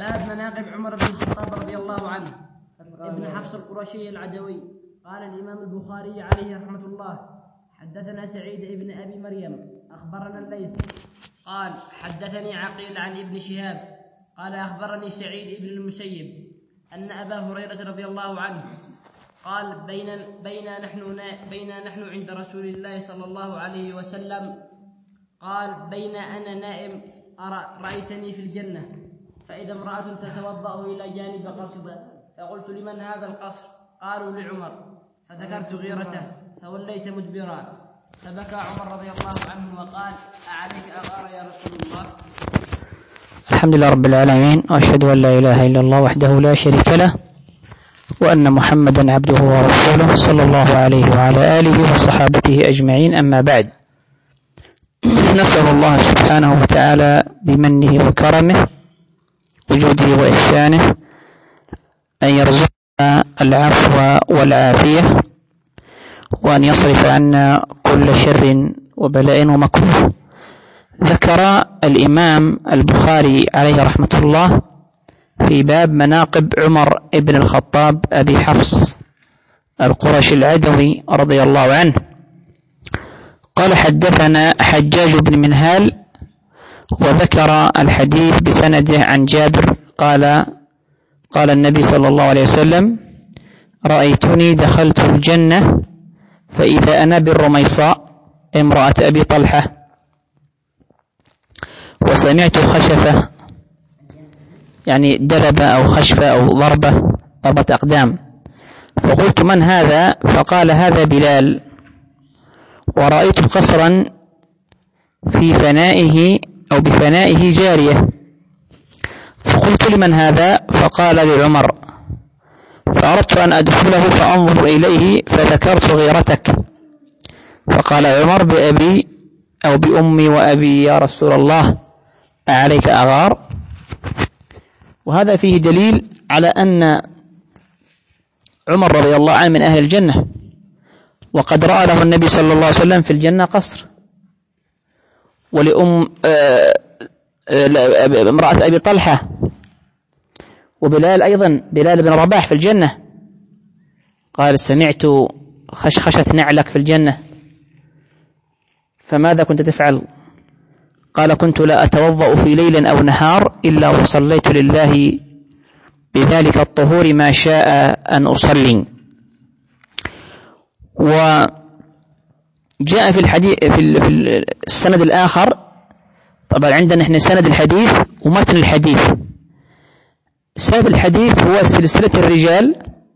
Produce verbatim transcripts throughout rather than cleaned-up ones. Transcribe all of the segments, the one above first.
باب مناقب عمر بن الخطاب رضي الله عنه. ابن حفص القرشي العدوي. قال الإمام البخاري عليه رحمة الله: حدثنا سعيد بن أبي مريم أخبرنا الليث قال حدثني عقيل عن ابن شهاب قال أخبرني سعيد بن المسيب أن أبا هريرة رضي الله عنه قال بين بين نحن بين نحن عند رسول الله صلى الله عليه وسلم قال بين أنا نائم أرى رأيتني في الجنة فإذا امرأة تتوضأ إلى جانب قصر فقلت لمن هذا القصر؟ قالوا لعمر فذكرت غيرته فوليت مدبرا فبكى عمر رضي الله عنه وقال: أعليك أغار يا رسول الله؟ الحمد لله رب العالمين، وأشهد أن لا إله إلا الله وحده لا شريك له، وأن محمدا عبده ورسوله صلى الله عليه وعلى آله وصحابته أجمعين. أما بعد، نسأل الله سبحانه وتعالى بمنه وكرمه وجوده وإحسانه أن يرزقنا العفو والعافية، وأن يصرف عنا كل شر وبلاء ومكروه. ذكر الإمام البخاري عليه رحمة الله في باب مناقب عمر بن الخطاب أبي حفص القرشي العدوي رضي الله عنه. قال: حدثنا حجاج بن منهال، وذكر الحديث بسنده عن جابر قال: قال النبي صلى الله عليه وسلم: رأيتني دخلت الجنة فإذا أنا بالرميصاء امرأة أبي طلحة، وسمعت خشفة، يعني دربة أو خشفة أو ضربة ضربة أقدام، فقلت: من هذا؟ فقال: هذا بلال. ورأيت قصرا في فنائه أو بفنائه جارية، فقلت: لمن هذا؟ فقال: لعمر. فأردت أن أدخله فأنظر إليه فذكرت غيرتك، فقال عمر: بأبي أو بأمي وأبي يا رسول الله، أعليك أغار؟ وهذا فيه دليل على أن عمر رضي الله عنه من أهل الجنة، وقد رأى له النبي صلى الله عليه وسلم في الجنة قصر، ولأم امرأة أبي طلحة، وبلال أيضا، بلال بن رباح في الجنة، قال: سمعت خشخشة نعلك في الجنة، فماذا كنت تفعل؟ قال: كنت لا أتوضأ في ليل أو نهار إلا وصليت لله بذلك الطهور ما شاء أن أصلي. وجاء في الحديث في السند الآخر، طبعا عندنا احنا سند الحديث ومتن الحديث. سند الحديث هو سلسلة الرجال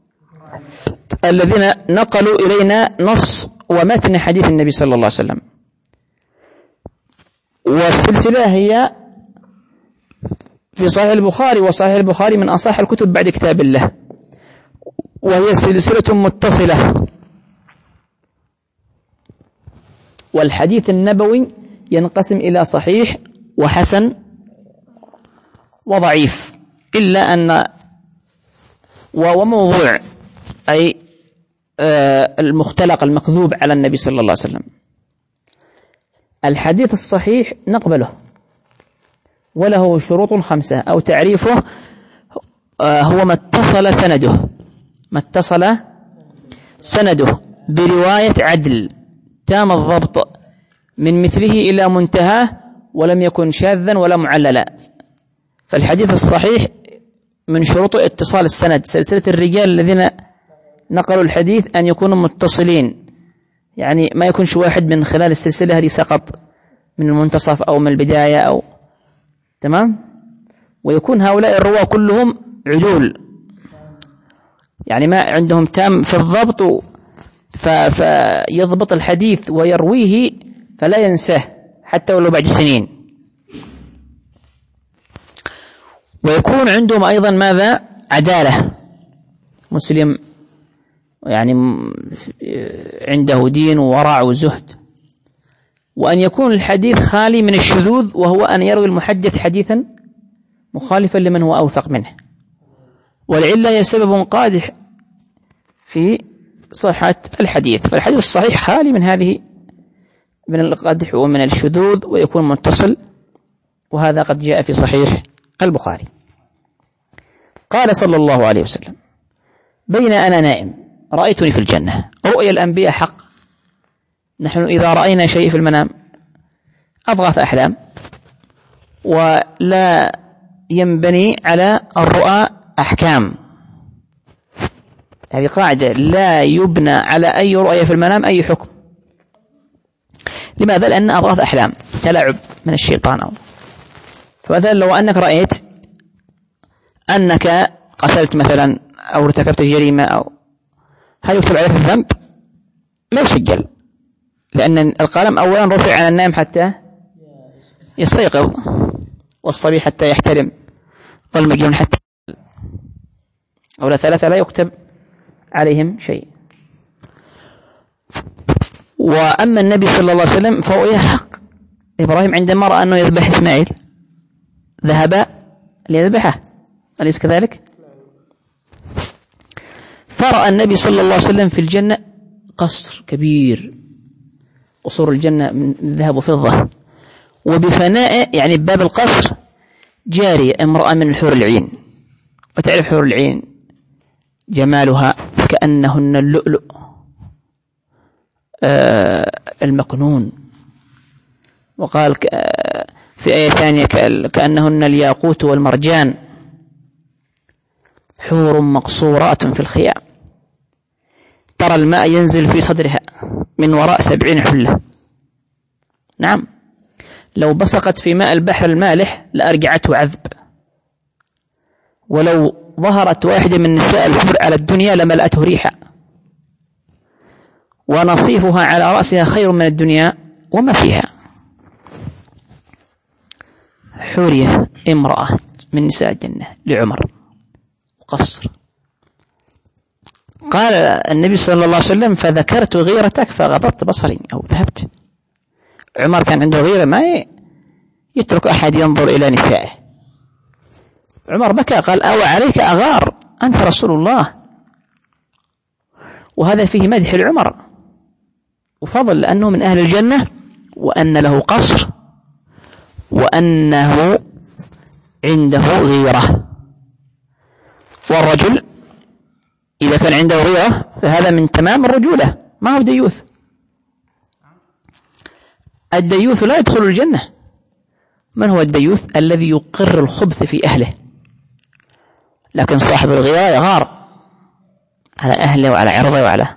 الذين نقلوا إلينا نص ومتن حديث النبي صلى الله عليه وسلم، والسلسلة هي في صحيح البخاري، وصحيح البخاري من أصح الكتب بعد كتاب الله، وهي سلسلة متصلة. والحديث النبوي ينقسم إلى صحيح وحسن وضعيف، إلا أن وموضوع أي المختلق المكذوب على النبي صلى الله عليه وسلم. الحديث الصحيح نقبله، وله شروط خمسة، أو تعريفه هو ما اتصل سنده ما اتصل سنده برواية عدل تام الضبط من مثله إلى منتهاه، ولم يكن شاذا ولا معللا. فالحديث الصحيح من شروط اتصال السند، سلسلة الرجال الذين نقلوا الحديث أن يكونوا متصلين، يعني ما يكونش واحد من خلال السلسلة هذه سقط من المنتصف أو من البداية أو تمام، ويكون هؤلاء الرواة كلهم عدول، يعني ما عندهم تام في الضبط، فيضبط الحديث ويرويه فلا ينساه حتى ولو بعد سنين. ويكون عندهم أيضا ماذا؟ عدالة، مسلم يعني عنده دين وورع وزهد. وأن يكون الحديث خالي من الشذوذ، وهو أن يروي المحدث حديثا مخالفا لمن هو أوثق منه، والعلة هي سبب قادح في صحة الحديث. فالحديث الصحيح خالي من هذه من القدح ومن الشذوذ، ويكون متصل، وهذا قد جاء في صحيح البخاري. قال صلى الله عليه وسلم: بين أنا نائم رأيتني في الجنة. رؤيا الأنبياء حق. نحن إذا رأينا شيء في المنام أضغاث أحلام، ولا ينبني على الرؤى أحكام. هذه قاعدة، لا يبنى على أي رؤية في المنام أي حكم. لماذا؟ لأن أضغاث أحلام، تلعب من الشيطان. أو فمثلا لو أنك رأيت أنك قتلت مثلا أو ارتكبت جريمة، أو هل يكتب عليك الذنب؟ لا يسجل، لأن القلم أولا رفع على النائم حتى يستيقظ، والصبي حتى يحترم، والمجنون حتى، أولا ثلاثة لا يكتب عليهم شيء. وأما النبي صلى الله عليه وسلم فهو حق. إبراهيم عندما رأى أنه يذبح إسماعيل ذهب ليذبحه، أليس كذلك؟ فرأى النبي صلى الله عليه وسلم في الجنة قصر كبير، قصور الجنة من ذهب وفضة، وبفناء يعني باب القصر جارية امرأة من الحور العين. وتعرف حور العين جمالها كأنهن اللؤلؤ آه المكنون. وقال في آية ثانية كأنهن الياقوت والمرجان، حور مقصورات في الخيام، ترى الماء ينزل في صدرها من وراء سبعين حلة. نعم، لو بصقت في ماء البحر المالح لأرجعته عذب، ولو ظهرت واحدة من نساء الحور على الدنيا لملأته ريحا، ونصيفها على رأسها خير من الدنيا وما فيها. حورية امرأة من نساء الجنة لعمر، قصر. قال النبي صلى الله عليه وسلم: فذكرت غيرتك فغضبت بصري، أو ذهبت. عمر كان عنده غيرة، ما يترك أحد ينظر إلى نسائه. عمر بكى، قال: أو عليك أغار، أنت رسول الله. وهذا فيه مدح العمر وفضل، لأنه من أهل الجنة، وأن له قصر، وأنه عنده غيرة. والرجل إذا كان عنده غيرة فهذا من تمام الرجولة، ما هو ديوث. الديوث لا يدخل الجنة. من هو الديوث؟ الذي يقر الخبث في أهله، لكن صاحب الغيرة يغار على أهله وعلى عرضه وعلى.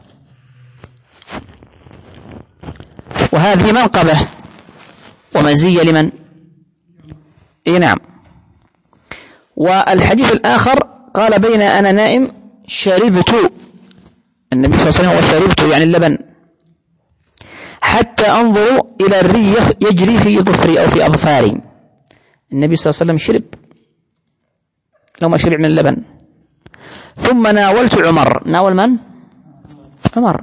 وهذه منقبة ومزية لمن؟ إيه نعم. والحديث الآخر قال: بين أنا نائم شربت، النبي صلى الله عليه وسلم وشربت يعني اللبن، حتى أنظر إلى الري يجري في ظفري أو في أظفاري. النبي صلى الله عليه وسلم شرب، لو ما شرب من اللبن. ثم ناولت عمر. ناول من؟ عمر.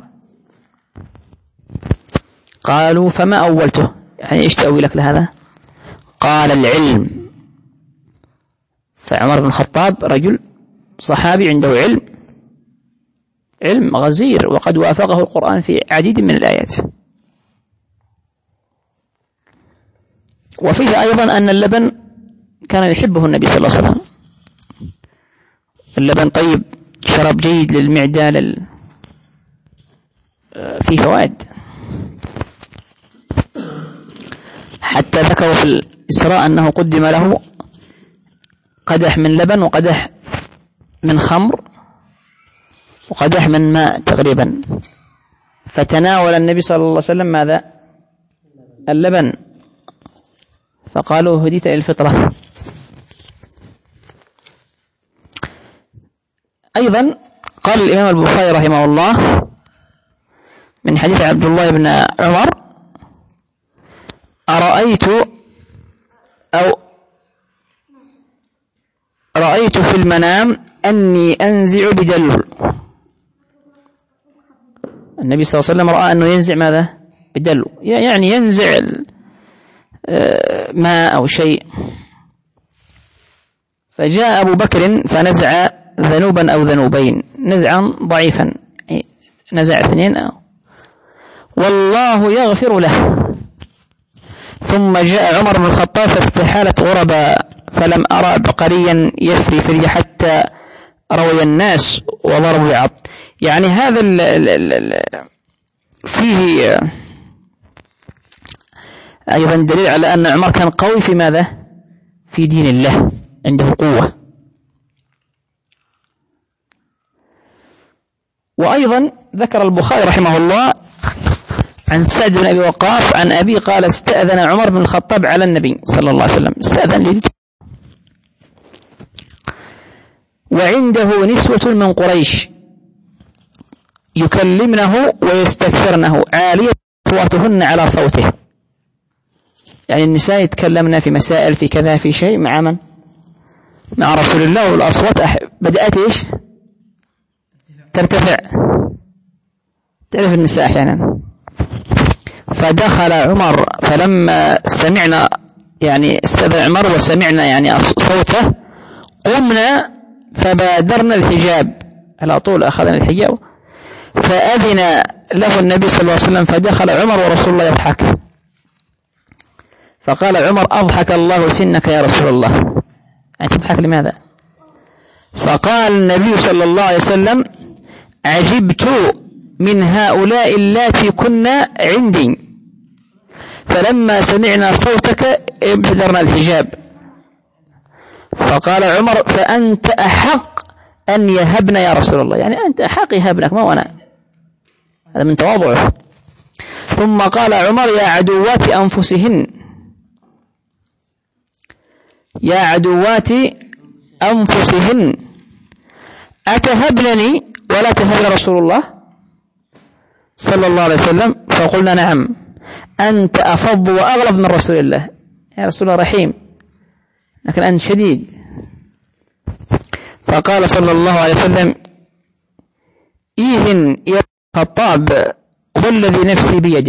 قالوا: فما أولته؟ يعني إيش تأويلك لهذا؟ قال: العلم. فعمر بن الخطاب رجل صحابي عنده علم، علم غزير، وقد وافقه القرآن في عديد من الآيات. وفيه أيضا أن اللبن كان يحبه النبي صلى الله عليه وسلم. اللبن طيب، شراب جيد للمعدة، لل... فيه فوائد. حتى ذكروا في الإسراء أنه قدم له قدح من لبن، وقدح من خمر، وقدح من ماء تقريبا. فتناول النبي صلى الله عليه وسلم ماذا؟ اللبن. فقالوا: هديت إلى الفطرة. أيضا قال الإمام البخاري رحمه الله من حديث عبد الله بن عمر: أرأيت أو رأيت في المنام أني أنزع بدلو. النبي صلى الله عليه وسلم رأى أنه ينزع ماذا؟ بدلو، يعني ينزع ماء أو شيء. فجاء أبو بكر فنزع ذنوبا أو ذنوبين، نزعا ضعيفا، نزع اثنين أو والله يغفر له. ثم جاء عمر بن الخطاب فاستحالت غربا، فلم أرى بقريا يفري فري حتى روي الناس وضربوا بعض. يعني هذا ال ال ال فيه أيضا دليل على أن عمر كان قوي في ماذا؟ في دين الله، عنده قوة. وأيضا ذكر البخاري رحمه الله عن سعد بن أبي وقاص عن أبي قال استأذن عمر بن الخطاب على النبي صلى الله عليه وسلم، استأذن لي، وعنده نسوة من قريش يكلمنه ويستكثرنه عالية أصواتهن على صوته. يعني النساء يتكلمن في مسائل في كذا في شيء مع من؟ مع رسول الله، والأصوات بدأت إيش؟ ترتفع. تعرف النساء أحيانا. فدخل عمر فلما سمعنا يعني استأذن عمر وسمعنا يعني صوته قمنا فبادرنا الحجاب، على طول أخذنا الحجاب، فأذن له النبي صلى الله عليه وسلم، فدخل عمر ورسول الله يضحك، فقال عمر أضحك الله سنك يا رسول الله، يعني تضحك لماذا؟ فقال النبي صلى الله عليه وسلم عجبت من هؤلاء اللاتي كنا عندي، فلما سمعنا صوتك ابتدرنا الحجاب. فقال عمر فأنت أحق أن يهبنا يا رسول الله، يعني أنت أحق يهبنك ما وأنا، هذا من تواضعه. ثم قال عمر يا عدوات أنفسهن، يا عدوات أنفسهن أتهبنني ولا تهب رسول الله صلى الله عليه وسلم؟ فقلنا نعم، أنت أفض وأغلب من رسول الله، يا رسول الله رحيم لكن أنت شديد. فقال صلى الله عليه وسلم إيهن يا الخطاب والذي نفسي بيده.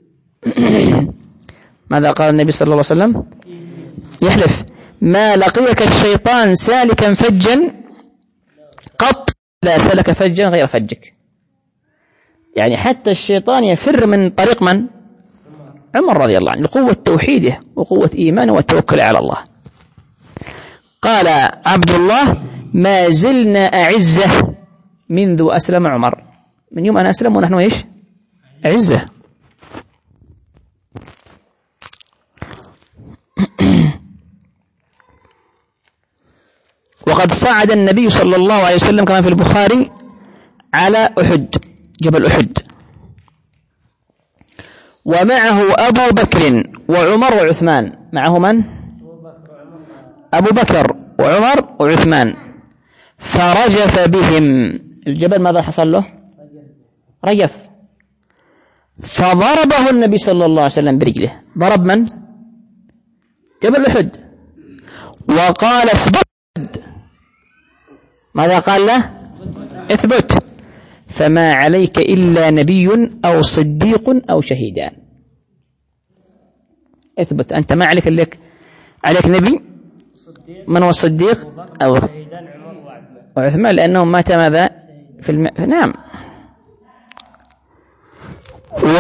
ماذا قال النبي صلى الله عليه وسلم؟ يحلف ما لقيك الشيطان سالكا فجا قط لا سلك فجا غير فجك. يعني حتى الشيطان يفر من طريق من؟ عمر رضي الله عنه، لقوة توحيده وقوة إيمانه والتوكل على الله. قال عبد الله ما زلنا أعزة منذ أسلم عمر، من يوم أن أسلم ونحن إيش؟ أعزة. وقد صعد النبي صلى الله عليه وسلم كما في البخاري على أحد، جبل أحد، ومعه أبو بكر وعمر وعثمان. معه من؟ أبو بكر وعمر وعثمان. فرجف بهم الجبل، ماذا حصل له؟ رجف. فضربه النبي صلى الله عليه وسلم برجله. ضرب من؟ جبل أحد. وقال اثبت. ماذا قال له؟ اثبت، فما عليك إلا نبي أو صديق أو شهيدان. اثبت، أنت ما عليك لك عليك نبي، من هو الصديق أو وعثمان، لأنهم مات ماذا في الم... نعم. و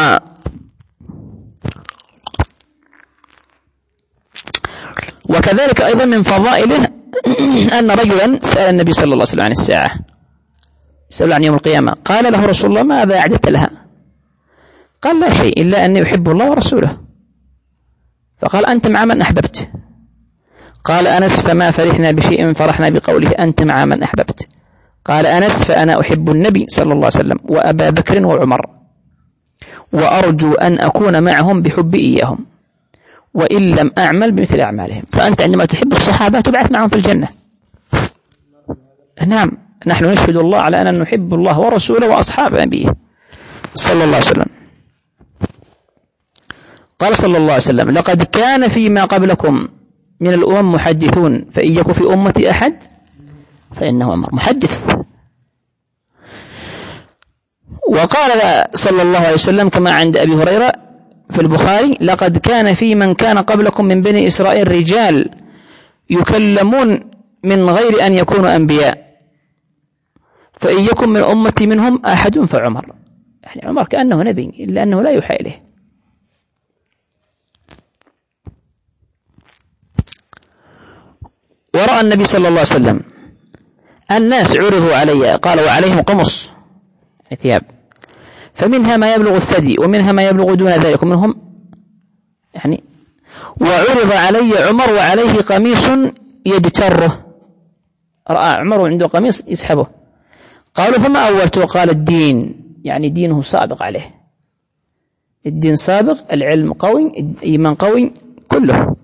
وكذلك أيضا من فضائله أن رجلا سأل النبي صلى الله عليه وسلم عن الساعة، سأل عن يوم القيامة، قال له رسول الله ماذا أعددت لها؟ قال لا شيء إلا أني أحب الله ورسوله. فقال أنت مع من أحببت؟ قال أنس فما فرحنا بشيء فرحنا بقوله أنت مع من أحببت. قال أنس فأنا أحب النبي صلى الله عليه وسلم وأبا بكر وعمر، وأرجو أن أكون معهم بحب إياهم وإن لم أعمل بمثل أعمالهم. فأنت عندما تحب الصحابة تبعث معهم في الجنة. نعم، نحن نشهد الله على أن نحب الله ورسوله وأصحاب نبيه صلى الله عليه وسلم. قال صلى الله عليه وسلم لقد كان فيما قبلكم من الأمم محدثون فإن يكن في أمتي أحد فإنه عمر، محدث. وقال صلى الله عليه وسلم كما عند أبي هريرة في البخاري لقد كان في من كان قبلكم من بني إسرائيل رجال يكلمون من غير أن يكونوا أنبياء فإن يكن من أمتي منهم أحد فعمر. يعني عمر كأنه نبي إلا أنه لا يوحى إليه. ورأى النبي صلى الله عليه وسلم الناس عرضوا علي قال وعليهم قمص ثياب فمنها ما يبلغ الثدي ومنها ما يبلغ دون ذلك ومنهم يعني وعرض علي عمر وعليه قميص يدتره رأى عمر عنده قميص يسحبه قالوا فما أولته قال الدين يعني دينه سابق عليه الدين سابق العلم قوي الإيمان قوي كله.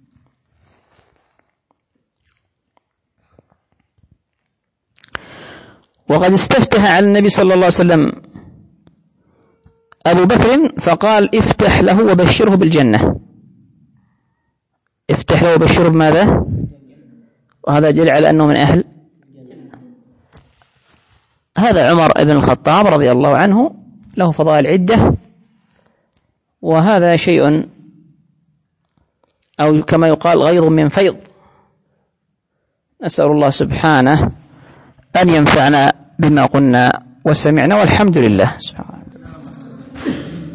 وقد استفتح على النبي صلى الله عليه وسلم أبو بكر فقال افتح له وبشره بالجنة افتح له وبشره بماذا وهذا دليل على أنه من أهل. هذا عمر بن الخطاب رضي الله عنه له فضائل عدة وهذا شيء أو كما يقال غيظ من فيض. نسأل الله سبحانه أن ينفعنا بما قلنا وسمعنا والحمد لله سبحانه.